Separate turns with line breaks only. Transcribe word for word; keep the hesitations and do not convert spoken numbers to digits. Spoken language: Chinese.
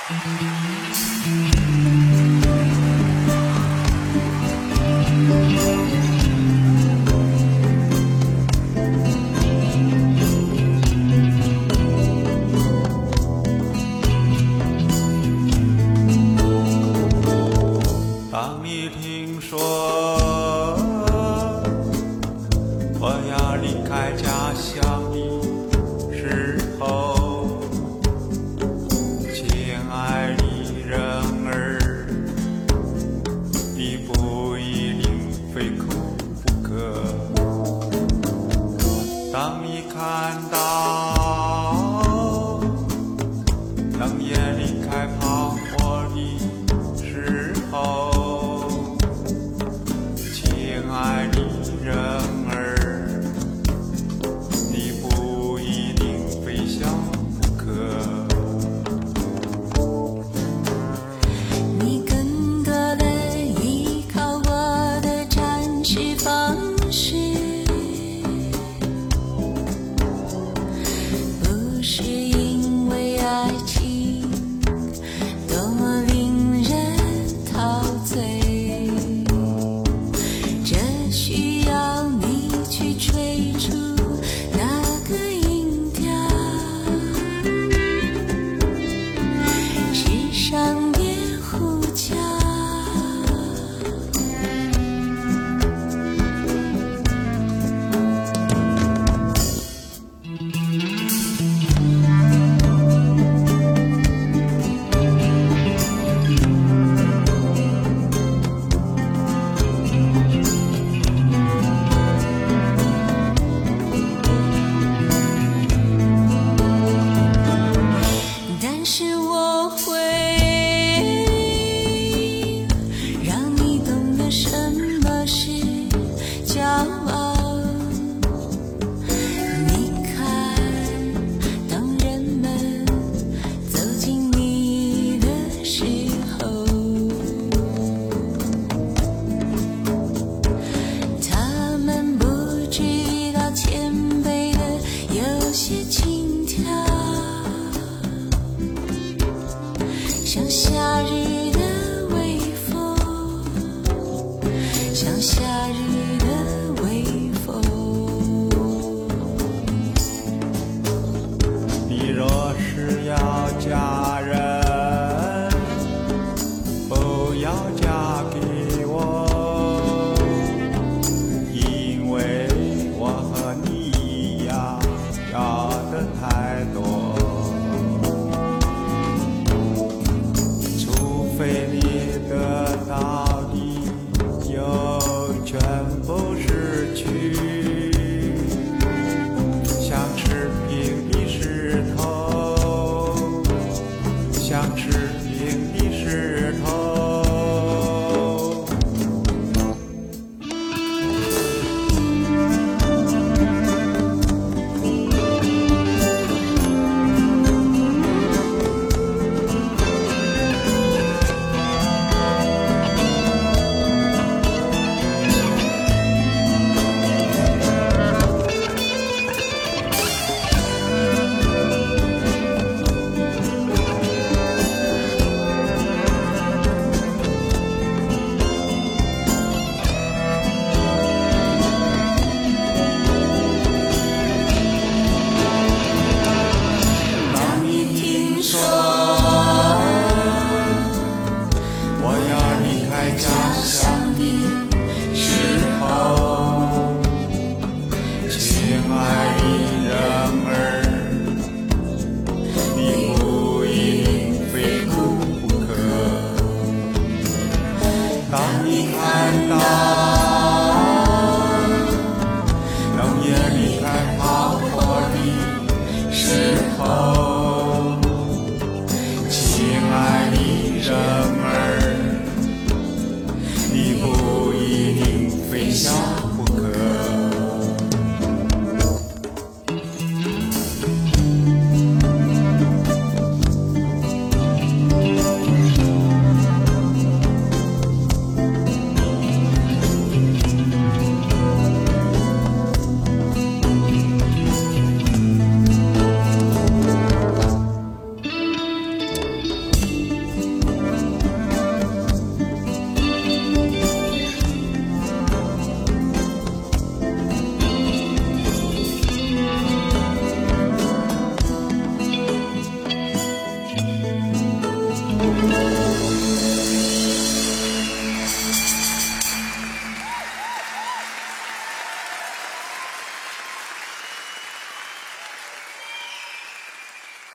当你听说我要离开家乡的时候，亲爱的人儿，你不一定非哭不可。当你看到冷眼离开泡沫的时候，亲爱的人儿，你不一定非笑不可。
你更多的依靠我的展示方式，不是因为爱情多么令人陶醉，这需要你去吹出那个音调，世上别呼叫。但是我会让你懂得什么是骄傲。你看，当人们走近你的时候，他们不知道谦卑的有些轻佻，像夏日的微风，像夏日的微风。
你若是要嫁